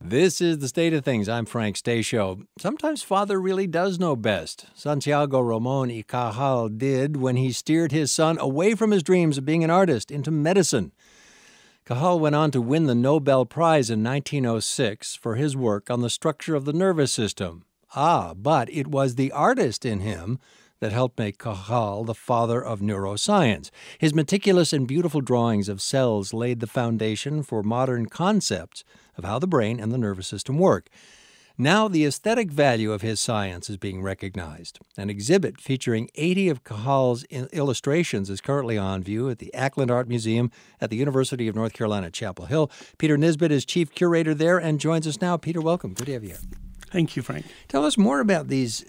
This is The State of Things. I'm Frank Stasio. Sometimes Father really does know best. Santiago Ramon y Cajal did when he steered his son away from his dreams of being an artist into medicine. Cajal went on to win the Nobel Prize in 1906 for his work on the structure of the nervous system. But it was the artist in him that helped make Cajal the father of neuroscience. His meticulous and beautiful drawings of cells laid the foundation for modern concepts of how the brain and the nervous system work. Now the aesthetic value of his science is being recognized. An exhibit featuring 80 of Cajal's illustrations is currently on view at the Ackland Art Museum at the University of North Carolina, Chapel Hill. Peter Nisbet is chief curator there and joins us now. Peter, welcome. Good to have you here. Thank you, Frank. Tell us more about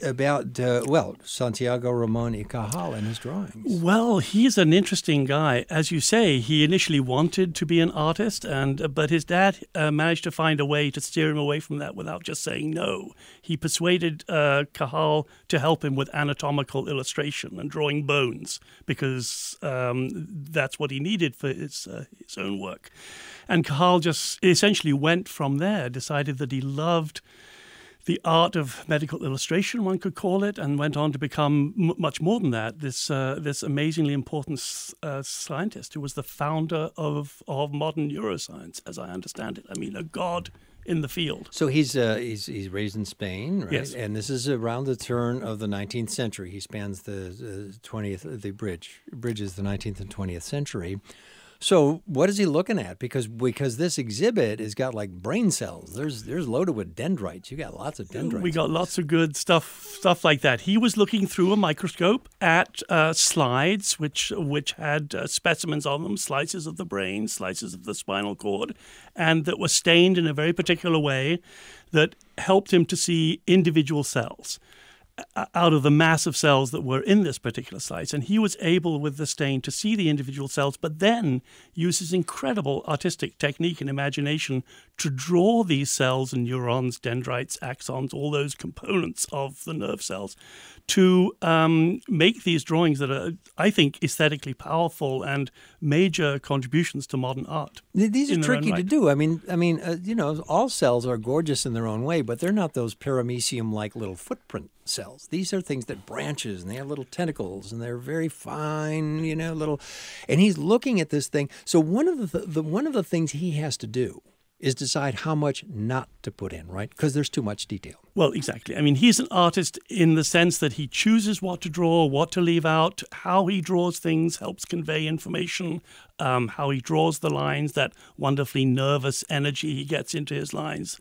Santiago Ramon y Cajal and his drawings. Well, he's an interesting guy. As you say, he initially wanted to be an artist, but his dad managed to find a way to steer him away from that without just saying no. He persuaded Cajal to help him with anatomical illustration and drawing bones because that's what he needed for his own work. And Cajal just essentially went from there, decided that he loved the art of medical illustration, one could call it, and went on to become much more than that. This amazingly important scientist who was the founder of modern neuroscience, as I understand it. I mean, a god in the field. So he's raised in Spain, right? Yes. And this is around the turn of the 19th century. He spans the 20th, the bridges the 19th and 20th century. So what is he looking at? Because this exhibit has got like brain cells. There's loaded with dendrites. You got lots of dendrites. We got lots of good stuff like that. He was looking through a microscope at slides which had specimens on them, slices of the brain, slices of the spinal cord, and that were stained in a very particular way that helped him to see individual cells out of the mass of cells that were in this particular slice. And he was able, with the stain, to see the individual cells, but then use his incredible artistic technique and imagination to draw these cells and neurons, dendrites, axons, all those components of the nerve cells, to make these drawings that are, I think, aesthetically powerful and major contributions to modern art. These are tricky to do. I mean, all cells are gorgeous in their own way, but they're not those paramecium-like little footprint cells. These are things that branches, and they have little tentacles, and they're very fine, little. And he's looking at this thing. So one of the things he has to do is decide how much not to put in, right? Because there's too much detail. Well, exactly. I mean, he's an artist in the sense that he chooses what to draw, what to leave out, how he draws things helps convey information, how he draws the lines, that wonderfully nervous energy he gets into his lines,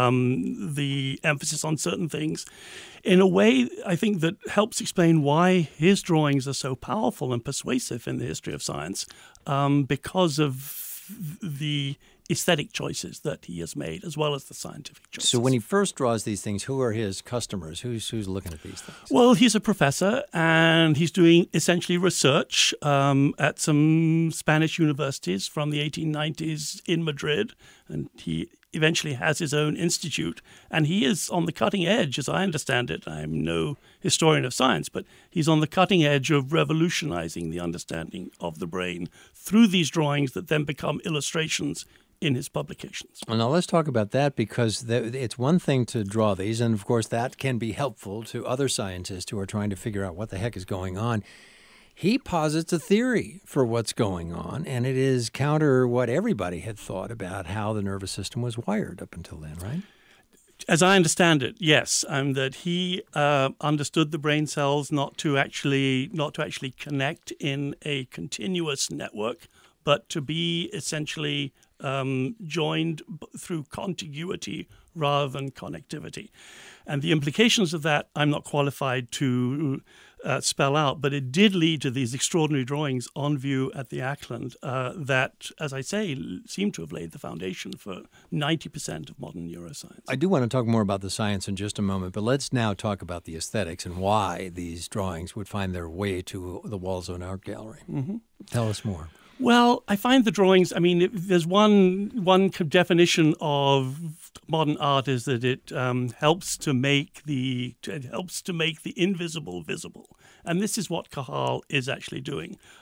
the emphasis on certain things. In a way, I think that helps explain why his drawings are so powerful and persuasive in the history of science, because of the aesthetic choices that he has made, as well as the scientific choices. So when he first draws these things, who are his customers? Who's looking at these things? Well, he's a professor, and he's doing essentially research at some Spanish universities from the 1890s in Madrid, and he eventually has his own institute, and he is on the cutting edge, as I understand it. I'm no historian of science, but he's on the cutting edge of revolutionizing the understanding of the brain through these drawings that then become illustrations in his publications. Well, now let's talk about that, because it's one thing to draw these, and of course that can be helpful to other scientists who are trying to figure out what the heck is going on. He posits a theory for what's going on, and it is counter what everybody had thought about how the nervous system was wired up until then, right? As I understand it, yes, that he understood the brain cells not to actually connect in a continuous network, but to be essentially joined through contiguity rather than connectivity. And the implications of that I'm not qualified to spell out, but it did lead to these extraordinary drawings on view at the Ackland that, as I say, seem to have laid the foundation for 90% of modern neuroscience. I do want to talk more about the science in just a moment, but let's now talk about the aesthetics and why these drawings would find their way to the walls of an art gallery. Mm-hmm. Tell us more. Well, I find the drawings, there's one definition of modern art is that it helps to make the invisible visible. And this is what Cajal is actually doing.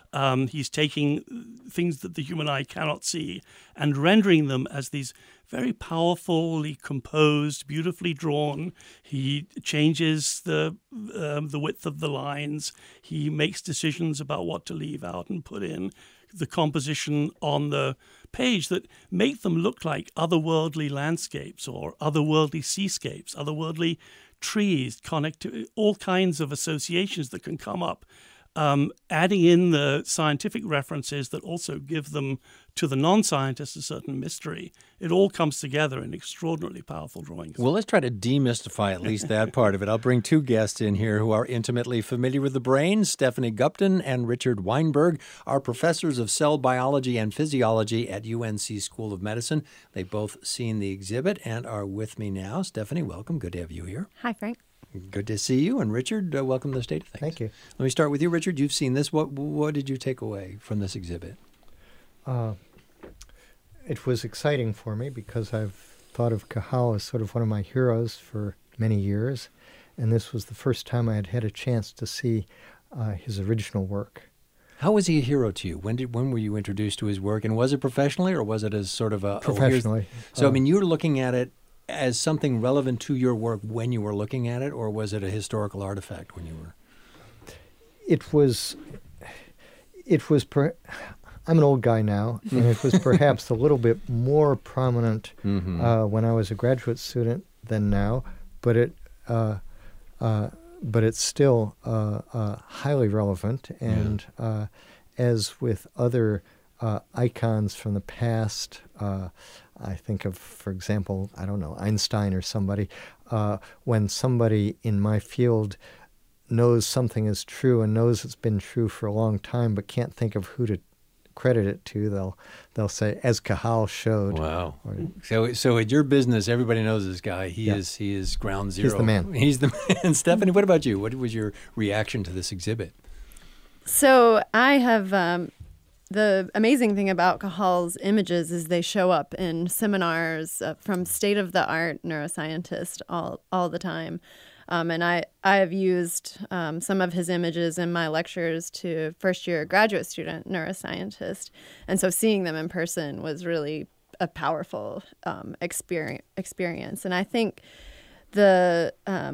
He's taking things that the human eye cannot see and rendering them as these very powerfully composed, beautifully drawn. He changes the width of the lines. He makes decisions about what to leave out and put in. The composition on the page that make them look like otherworldly landscapes or otherworldly seascapes, otherworldly trees, all kinds of associations that can come up. Adding in the scientific references that also give them to the non-scientist a certain mystery. It all comes together in extraordinarily powerful drawings. Well, let's try to demystify at least that part of it. I'll bring two guests in here who are intimately familiar with the brain. Stephanie Gupton and Richard Weinberg are professors of cell biology and physiology at UNC School of Medicine. They've both seen the exhibit and are with me now. Stephanie, welcome. Good to have you here. Hi, Frank. Good to see you. And Richard, welcome to the State of Things. Thank you. Let me start with you, Richard. You've seen this. What did you take away from this exhibit? It was exciting for me because I've thought of Cajal as sort of one of my heroes for many years, and this was the first time I had had a chance to see his original work. How was he a hero to you? When were you introduced to his work, and was it professionally or was it as sort of a professionally? So I mean, you were looking at it as something relevant to your work when you were looking at it, or was it a historical artifact when you were? I'm an old guy now, and it was perhaps a little bit more prominent when I was a graduate student than now, but it's still highly relevant. And as with other icons from the past, I think of, for example, Einstein or somebody. When somebody in my field knows something is true and knows it's been true for a long time but can't think of who to credit it to, they'll say, as Cajal showed. Wow. So at your business, everybody knows this guy. He is ground zero. He's the man. He's the man. Stephanie, what about you? What was your reaction to this exhibit? So I have the amazing thing about Cajal's images is they show up in seminars from state-of-the-art neuroscientists all the time. And I have used some of his images in my lectures to first-year graduate student neuroscientists. And so seeing them in person was really a powerful experience. And I think the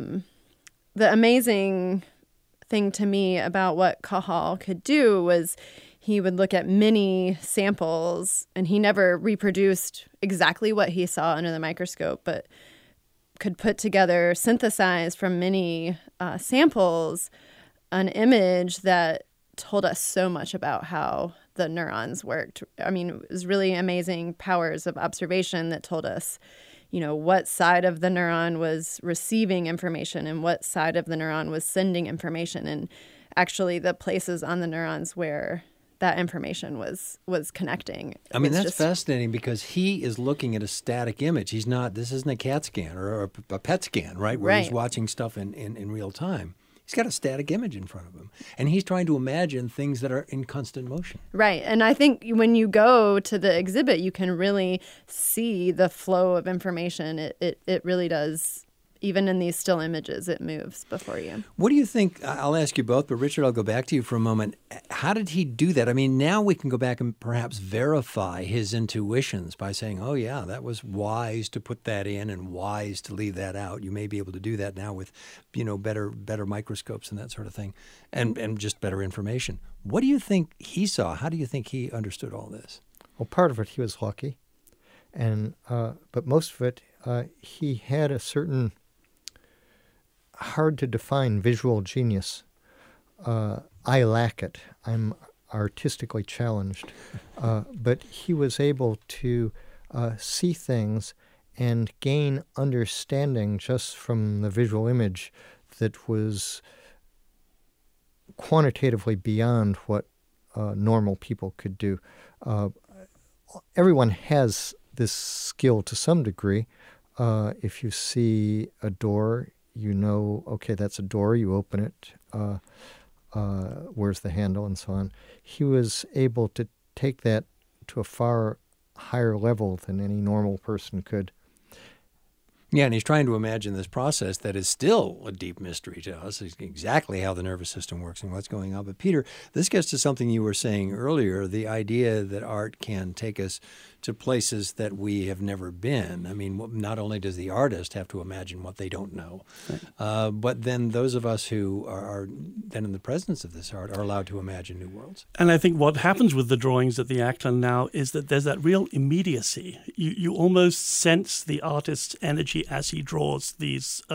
amazing thing to me about what Cajal could do was he would look at many samples, and he never reproduced exactly what he saw under the microscope, but could put together, synthesize from many samples, an image that told us so much about how the neurons worked. I mean, it was really amazing powers of observation that told us, what side of the neuron was receiving information and what side of the neuron was sending information, and actually the places on the neurons where that information was connecting. I mean, that's fascinating because he is looking at a static image. This isn't a CAT scan or a PET scan, right? Where he's watching stuff in real time. He's got a static image in front of him, and he's trying to imagine things that are in constant motion. Right, and I think when you go to the exhibit, you can really see the flow of information. It really does. Even in these still images, it moves before you. What do you think? I'll ask you both, but Richard, I'll go back to you for a moment. How did he do that? I mean, now we can go back and perhaps verify his intuitions by saying, oh, yeah, that was wise to put that in and wise to leave that out. You may be able to do that now with, better microscopes and that sort of thing, and just better information. What do you think he saw? How do you think he understood all this? Well, part of it he was lucky, and but most of it he had a certain hard to define visual genius. I lack it. I'm artistically challenged. But he was able to see things and gain understanding just from the visual image that was quantitatively beyond what normal people could do. Everyone has this skill to some degree. If you see a door, okay, that's a door, you open it, where's the handle, and so on. He was able to take that to a far higher level than any normal person could. Yeah, and he's trying to imagine this process that is still a deep mystery to us, exactly how the nervous system works and what's going on. But Peter, this gets to something you were saying earlier, the idea that art can take us to places that we have never been. I mean, not only does the artist have to imagine what they don't know, right, but then those of us who are then in the presence of this art are allowed to imagine new worlds. And I think what happens with the drawings at the Ackland now is that there's that real immediacy. You almost sense the artist's energy as he draws these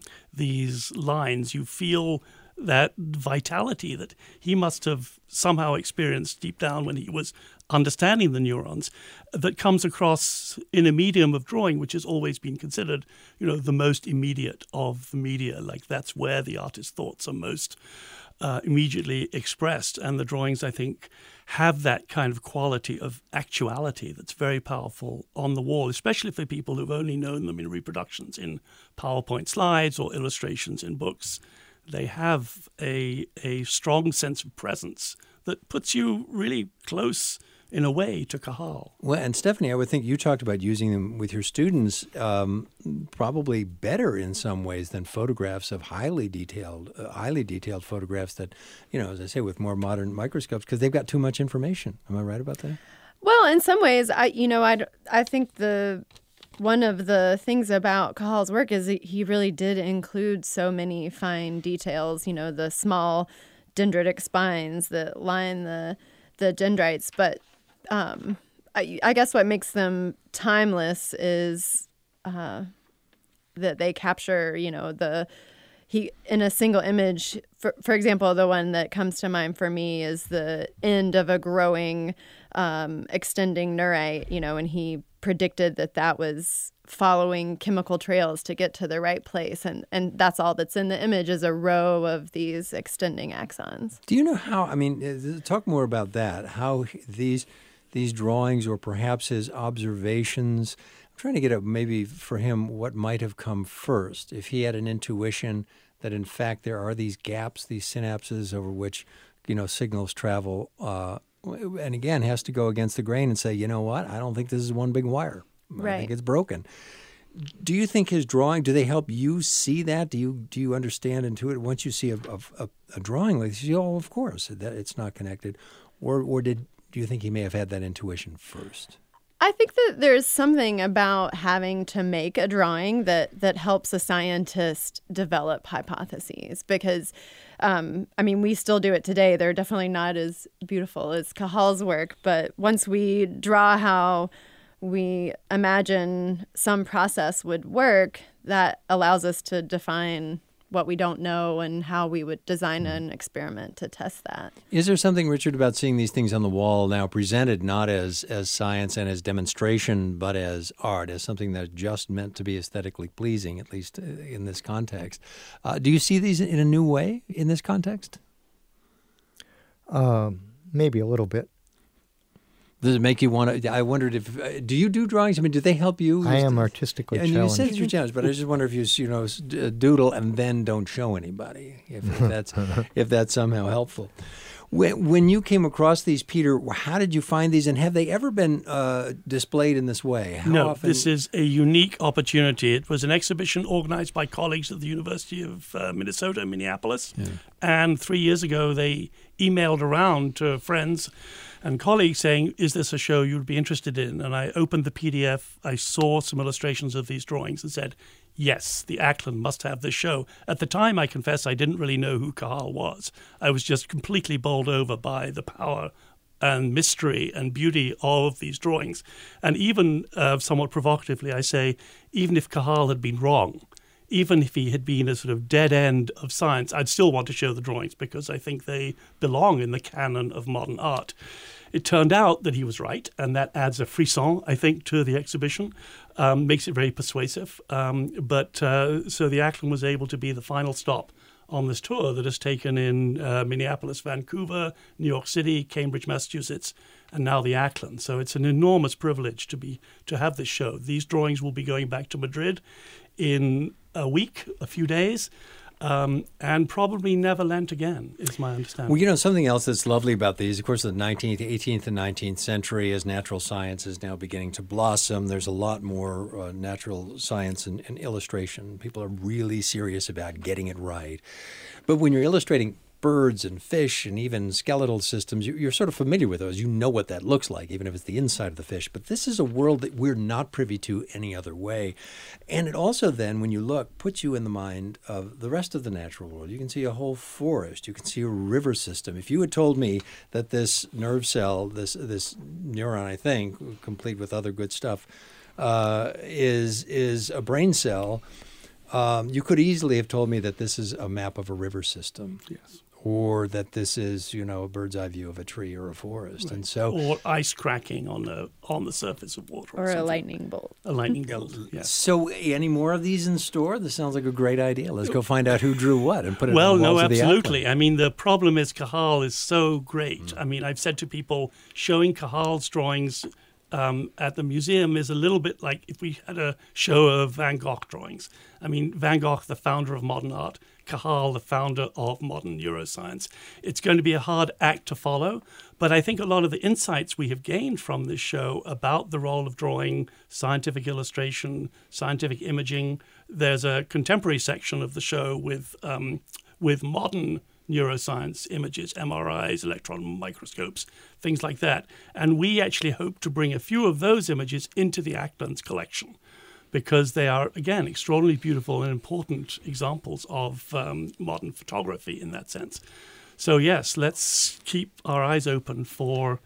lines. You feel that vitality that he must have somehow experienced deep down when he was understanding the neurons, that comes across in a medium of drawing, which has always been considered, the most immediate of the media. Like, that's where the artist's thoughts are most immediately expressed. And the drawings, I think, have that kind of quality of actuality that's very powerful on the wall, especially for people who've only known them in reproductions, in PowerPoint slides or illustrations in books. They have a strong sense of presence that puts you really close, in a way, to Cajal. Well, and Stephanie, I would think you talked about using them with your students probably better in some ways than photographs of highly detailed photographs that, as I say, with more modern microscopes, because they've got too much information. Am I right about that? Well, in some ways, I think one of the things about Cajal's work is that he really did include so many fine details, the small dendritic spines that line the dendrites. But I guess what makes them timeless is that they capture, in a single image. For example, the one that comes to mind for me is the end of a growing, extending neurite, and he predicted that was following chemical trails to get to the right place. And that's all that's in the image is a row of these extending axons. Do you know how, talk more about that, how these drawings or perhaps his observations, I'm trying to get at maybe for him what might have come first. If he had an intuition that in fact there are these gaps, these synapses over which, signals travel, and again, has to go against the grain and say, you know what, I don't think this is one big wire. Right. I think it's broken. Do you think his drawing, do they help you see that? Do you understand intuitively once you see a drawing like this, you go, oh, of course, that it's not connected? Or do you think he may have had that intuition first? I think that there's something about having to make a drawing that helps a scientist develop hypotheses because, we still do it today. They're definitely not as beautiful as Cajal's work, but once we draw how we imagine some process would work, that allows us to define what we don't know and how we would design an experiment to test that. Is there something, Richard, about seeing these things on the wall now presented not as science and as demonstration, but as art, as something that's just meant to be aesthetically pleasing, at least in this context? Do you see these in a new way in this context? Maybe a little bit. Does it make you want to? I wondered if do you do drawings? Do they help you? I am artistically challenged. And you said you're challenged, but I just wonder if you doodle and then don't show anybody, if that's somehow helpful. When you came across these, Peter, how did you find these, and have they ever been displayed in this way? No, this is a unique opportunity. It was an exhibition organized by colleagues at the University of Minnesota in Minneapolis, and 3 years ago they emailed around to friends and colleagues saying, is this a show you'd be interested in? And I opened the PDF, I saw some illustrations of these drawings and said, yes, the Ackland must have this show. At the time, I confess, I didn't really know who Cajal was. I was just completely bowled over by the power and mystery and beauty of these drawings. And even somewhat provocatively, I say, even if Cajal had been wrong, even if he had been a sort of dead end of science, I'd still want to show the drawings because I think they belong in the canon of modern art. It turned out that he was right, and that adds a frisson, I think, to the exhibition, makes it very persuasive. So the Ackland was able to be the final stop on this tour that has taken in Minneapolis, Vancouver, New York City, Cambridge, Massachusetts, and now the Ackland. So it's an enormous privilege to have this show. These drawings will be going back to Madrid in a week, a few days. and probably never lent again, is my understanding. Well, you know, something else that's lovely about these, of course, the 19th, 18th, and 19th century, as natural science is now beginning to blossom, there's a lot more natural science and illustration. People are really serious about getting it right. But when you're illustrating birds and fish and even skeletal systems, you're sort of familiar with those. You know what that looks like, even if it's the inside of the fish. But this is a world that we're not privy to any other way. And it also then, when you look, puts you in the mind of the rest of the natural world. You can see a whole forest. You can see a river system. If you had told me that this nerve cell, this neuron, I think, complete with other good stuff, is a brain cell, you could easily have told me that this is a map of a river system. Yes. Or that this is, you know, a bird's eye view of a tree or a forest. Right. And so, or ice cracking on the surface of water. Or a something. lightning bolt. A lightning bolt, yes. So any more of these in store? This sounds like a great idea. Let's go find out who drew what and put it well, on the walls of the absolutely. Ackland. I mean, the problem is Cajal is so great. I mean, I've said to people, showing Cajal's drawings at the museum is a little bit like if we had a show of Van Gogh drawings. I mean, Van Gogh, the founder of modern art, Cajal, the founder of modern neuroscience. It's going to be a hard act to follow, but I think a lot of the insights we have gained from this show about the role of drawing, scientific illustration, scientific imaging. There's a contemporary section of the show with modern neuroscience images, MRIs, electron microscopes, things like that. And we actually hope to bring a few of those images into the Acklands collection because they are, again, extraordinarily beautiful and important examples of modern photography in that sense. So yes, let's keep our eyes open for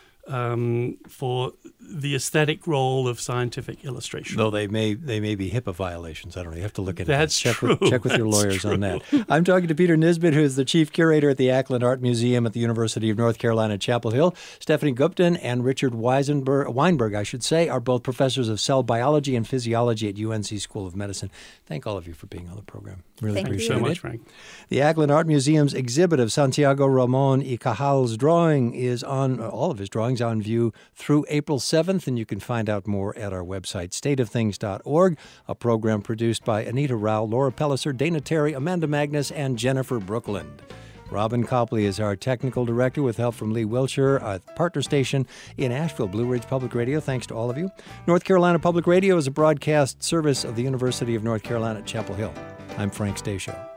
the aesthetic role of scientific illustration. Though they may be HIPAA violations. I don't know. You have to look into That's that. true. Check with your lawyers on that. I'm talking to Peter Nisbet, who is the chief curator at the Ackland Art Museum at the University of North Carolina, Chapel Hill. Stephanie Gupton and Richard Weinberg, I should say, are both professors of cell biology and physiology at UNC School of Medicine. Thank all of you for being on the program. Really Thank you appreciate so much, it. Frank. The Ackland Art Museum's exhibit of Santiago Ramon y Cajal's drawing is on, all of his drawings, on view through April 7th, and you can find out more at our website, stateofthings.org, a program produced by Anita Rao, Laura Pelliser, Dana Terry, Amanda Magnus, and Jennifer Brookland. Robin Copley is our technical director with help from Lee Wilshire, a partner station in Asheville, Blue Ridge Public Radio. Thanks to all of you. North Carolina Public Radio is a broadcast service of the University of North Carolina at Chapel Hill. I'm Frank Stasio.